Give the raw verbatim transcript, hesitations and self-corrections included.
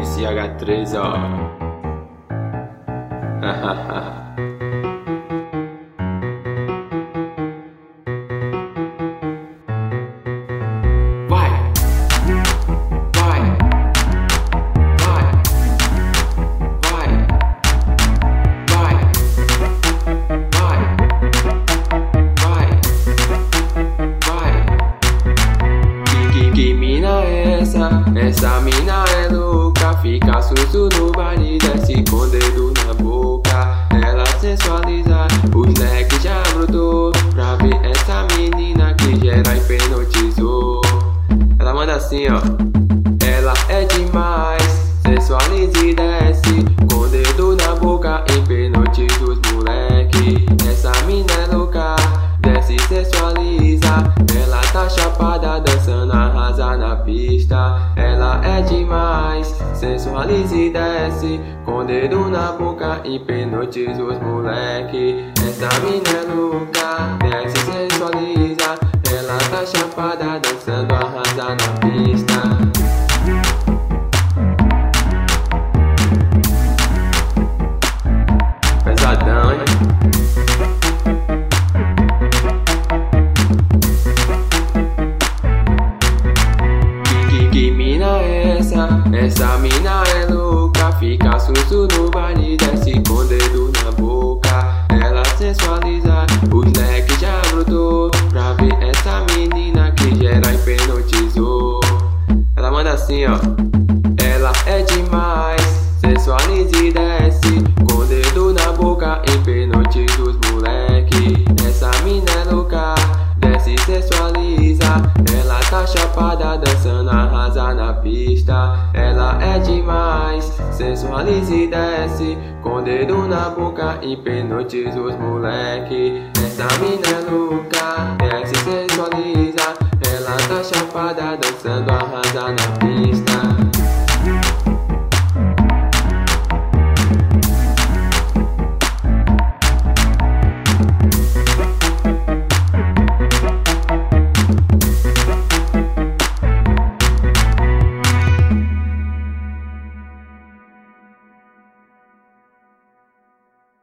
Esse H três, ó. Vai, vai, vai, vai, vai, vai, vai, vai. Que, que mina é essa? Essa mina é louca, fica susto no baile, desce com dedo na boca. Ela sensualiza, os leques já brotou pra ver essa menina que gera hipnotizou. Ela manda assim, ó. Ela é demais, sensualiza e desce com dedo na boca, hipnotiza os moleque. Essa mina é louca, desce e sensualiza. Ela tá chapada, dançando, arrasa na pista. Ela é demais, sensualiza e desce com dedo na boca, hipnotiza os moleque. Essa mina é louca, desce e sensualiza. Ela tá chapada, dançando, arrasa na pista. Pesadão, hein? Que, que mina é essa? Essa mina é louca, fica susto no baile, desce com dedo na boca. Ela sensualiza, os leques já brotou pra ver essa menina que gera hipnotizou. Ela manda assim, ó. Ela é demais, sensualiza e desce com dedo na boca, hipnotiza os moleque. Essa mina é louca, desce e sensualiza. Ela tá chapada, dançando, arrasa na pista. Ela é demais, sensualiza e desce com dedo na boca, hipnotiza os moleque. Essa mina é louca, desce e sensualiza. Ela tá chapada, dançando, arrasa na pista.